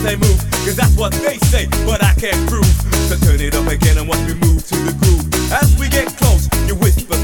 they move, cause that's what they say, but I can't prove. So turn it up again and watch me move to the groove. As we get